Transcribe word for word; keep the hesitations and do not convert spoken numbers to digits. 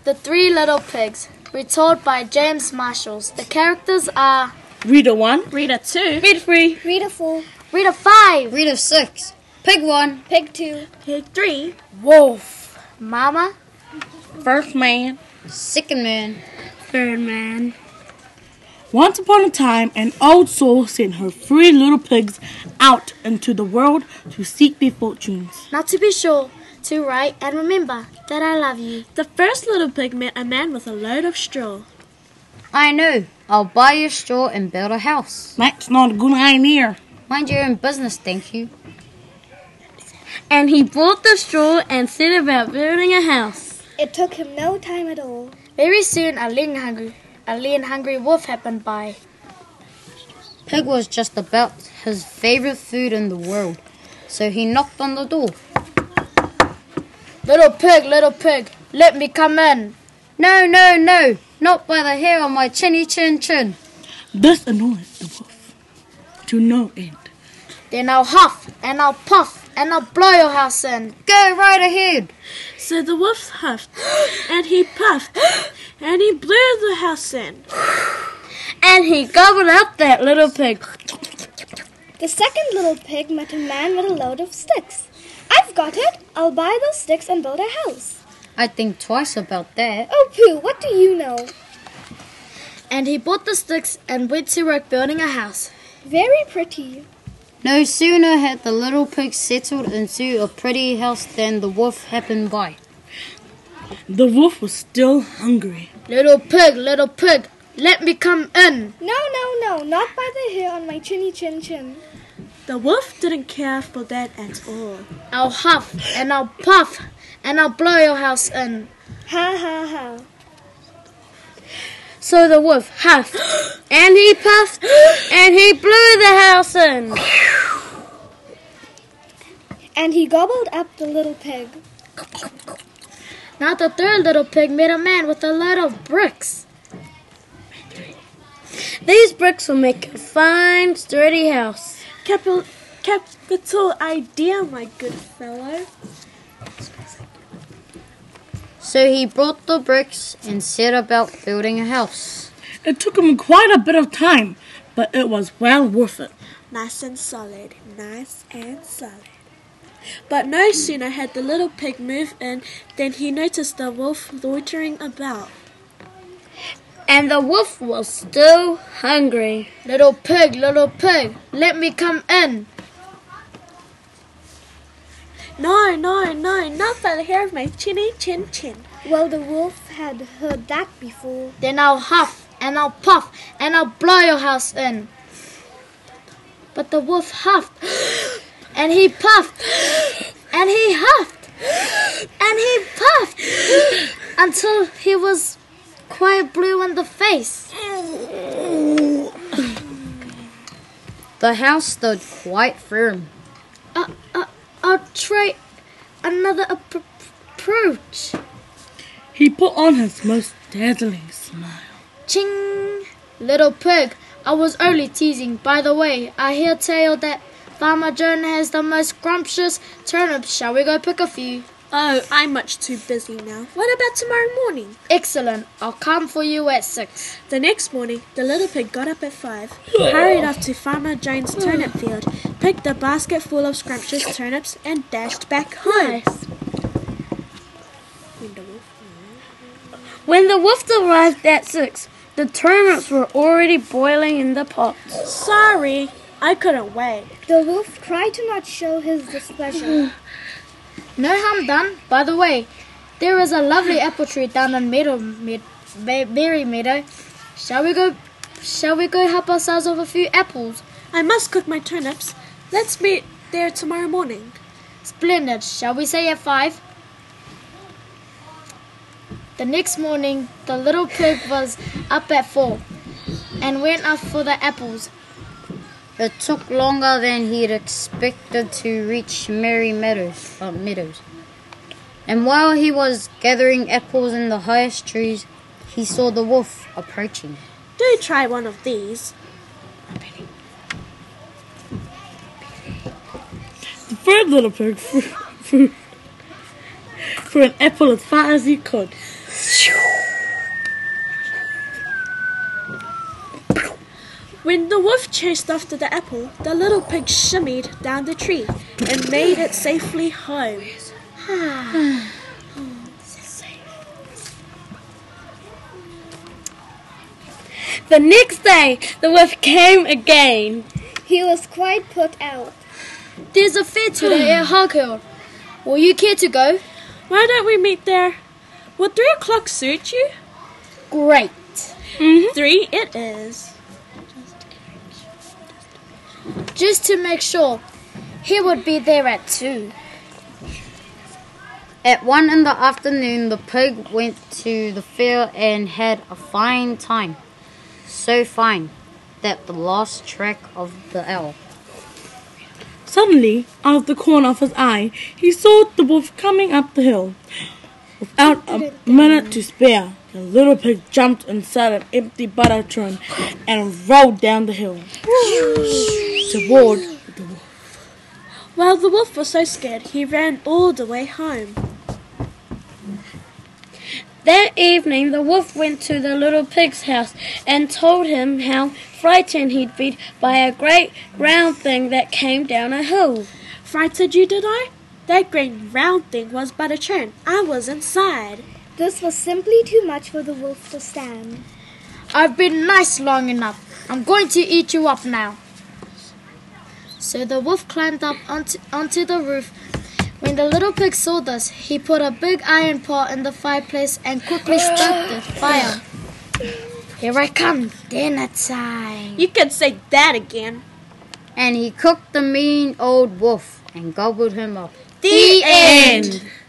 The Three Little Pigs, retold by James Marshall. The characters are Reader one, Reader two, Reader three, Reader four, Reader five, Reader six, Pig one, Pig two, Pig three, Wolf, Mama, First Man, Second Man, Third Man. Once upon a time, an old soul sent her three little pigs out into the world to seek their fortunes. Now to be sure, to write and remember that I love you. The first little pig met a man with a load of straw. I know. I'll buy you straw and build a house. That's not a good idea. Mind your own business, thank you. And he bought the straw and set about building a house. It took him no time at all. Very soon a lean hungry, a lean hungry wolf happened by. Pig was just about his favorite food in the world, so he knocked on the door. Little pig, little pig, let me come in. No, no, no, not by the hair on my chinny chin chin. This annoyed the wolf to no end. Then I'll huff and I'll puff and I'll blow your house in. Go right ahead. So the wolf huffed, and he puffed, and he blew the house in. And he gobbled up that little pig. The second little pig met a man with a load of sticks. I've got it. I'll buy those sticks and build a house. I'd think twice about that. Oh, pooh, what do you know? And he bought the sticks and went to work building a house. Very pretty. No sooner had the little pig settled into a pretty house than the wolf happened by. The wolf was still hungry. Little pig, little pig, let me come in. No, no, no, not by the hair on my chinny chin chin. The wolf didn't care for that at all. I'll huff and I'll puff and I'll blow your house in. Ha, ha, ha. So the wolf huffed, and he puffed, and he blew the house in. And he gobbled up the little pig. Now the third little pig met a man with a load of bricks. These bricks will make a fine, sturdy house. Capital, capital idea, my good fellow. So he brought the bricks and set about building a house. It took him quite a bit of time, but it was well worth it. Nice and solid, nice and solid. But no sooner had the little pig moved in than he noticed the wolf loitering about. And the wolf was still hungry. Little pig, little pig, let me come in. No, no, no, not by the hair of my chinny chin chin. Well, the wolf had heard that before. Then I'll huff and I'll puff and I'll blow your house in. But the wolf huffed and he puffed and he huffed and he puffed until he was quite blue in the face. The house stood quite firm. Uh, uh, I'll try another ap- approach. He put on his most dazzling smile. Ching! Little pig, I was only teasing. By the way, I hear tale that Farmer John has the most scrumptious turnips. Shall we go pick a few? Oh, I'm much too busy now. What about tomorrow morning? Excellent. I'll come for you at six. The next morning, the little pig got up at five, hurried off to Farmer Jones' turnip field, picked a basket full of scrumptious turnips, and dashed back home. Nice. When the wolf arrived at six, the turnips were already boiling in the pot. Sorry, I couldn't wait. The wolf tried to not show his displeasure. No harm done. By the way, there is a lovely apple tree down in Meadow, Med, Berry Meadow. Shall we go? Shall we go help ourselves with a few apples? I must cook my turnips. Let's meet there tomorrow morning. Splendid. Shall we say at five? The next morning, the little pig was up at four and went up for the apples. It took longer than he'd expected to reach Merry Meadows, uh, Meadows. And while he was gathering apples in the highest trees, he saw the wolf approaching. Do try one of these. The third little pig for an apple as far as he could. When the wolf chased after the apple, the little pig shimmied down the tree and made it safely home. The next day, the wolf came again. He was quite put out. There's a fair today at Hog Hill. Will you care to go? Why don't we meet there? Would three o'clock suit you? Great. Three it is. Just to make sure, he would be there at two. At one in the afternoon, the pig went to the fair and had a fine time. So fine that the lost track of the owl. Suddenly, out of the corner of his eye, he saw the wolf coming up the hill. Without a minute to spare, the little pig jumped inside an empty butter tun and rolled down the hill toward the wolf. While the wolf was so scared, he ran all the way home. That evening, the wolf went to the little pig's house and told him how frightened he'd been by a great round thing that came down a hill. Frightened you, did I? That great round thing was but a churn. I was inside. This was simply too much for the wolf to stand. I've been nice long enough. I'm going to eat you up now. So the wolf climbed up onto, onto the roof. When the little pig saw this, he put a big iron pot in the fireplace and quickly stoked the fire. Here I come, dinner time. You can say that again. And he cooked the mean old wolf and gobbled him up. The end.